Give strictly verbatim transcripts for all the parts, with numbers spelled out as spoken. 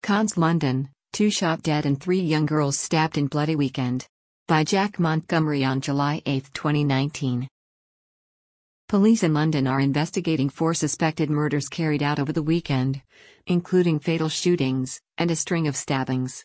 Cons London, two shot dead and three young girls stabbed in bloody weekend. By Jack Montgomery on July eighth, twenty nineteen. Police in London are investigating four suspected murders carried out over the weekend, including fatal shootings and a string of stabbings.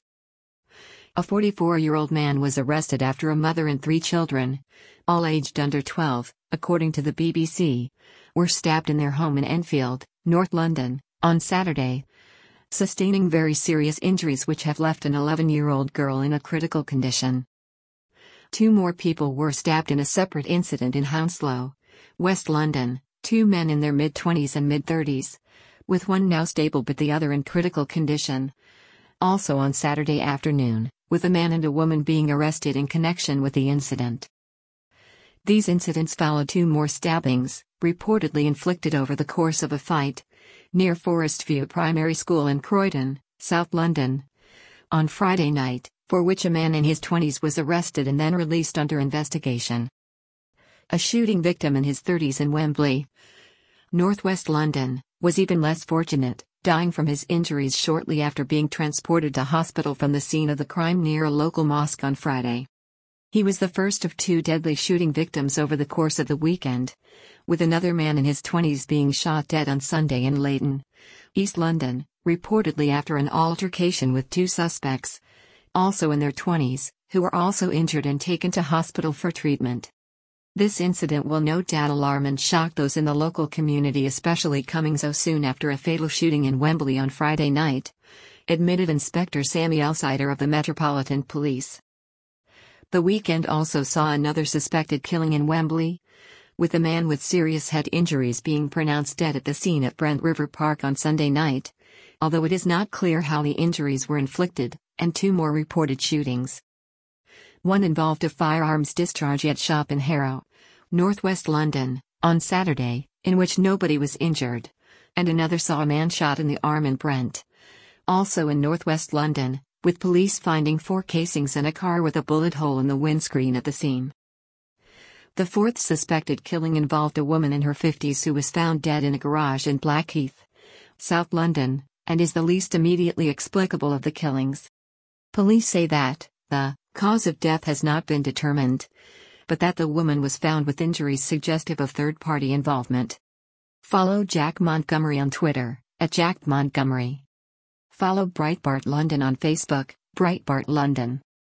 A forty-four-year-old man was arrested after a mother and three children, all aged under twelve, according to the B B C, were stabbed in their home in Enfield, North London, on Saturday, sustaining very serious injuries which have left an eleven-year-old girl in a critical condition. Two more people were stabbed in a separate incident in Hounslow, West London, two men in their mid-twenties and mid-thirties, with one now stable but the other in critical condition. Also on Saturday afternoon, with a man and a woman being arrested in connection with the incident. These incidents followed two more stabbings, reportedly inflicted over the course of a fight, near Forest View Primary School in Croydon, South London, on Friday night, for which a man in his twenties was arrested and then released under investigation. A shooting victim in his thirties in Wembley, northwest London, was even less fortunate, dying from his injuries shortly after being transported to hospital from the scene of the crime near a local mosque on Friday. He was the first of two deadly shooting victims over the course of the weekend, with another man in his twenties being shot dead on Sunday in Leighton, East London, reportedly after an altercation with two suspects, also in their twenties, who were also injured and taken to hospital for treatment. This incident will no doubt alarm and shock those in the local community, especially coming so soon after a fatal shooting in Wembley on Friday night, admitted Inspector Sammy Elsider of the Metropolitan Police. The weekend also saw another suspected killing in Wembley, with a man with serious head injuries being pronounced dead at the scene at Brent River Park on Sunday night, although it is not clear how the injuries were inflicted, and two more reported shootings. One involved a firearms discharge at shop in Harrow, northwest London, on Saturday, in which nobody was injured, and another saw a man shot in the arm in Brent, also in northwest London, with police finding four casings and a car with a bullet hole in the windscreen at the scene. The fourth suspected killing involved a woman in her fifties who was found dead in a garage in Blackheath, South London, and is the least immediately explicable of the killings. Police say that the cause of death has not been determined, but that the woman was found with injuries suggestive of third-party involvement. Follow Jack Montgomery on Twitter, at Jack Montgomery. Follow Breitbart London on Facebook, Breitbart London.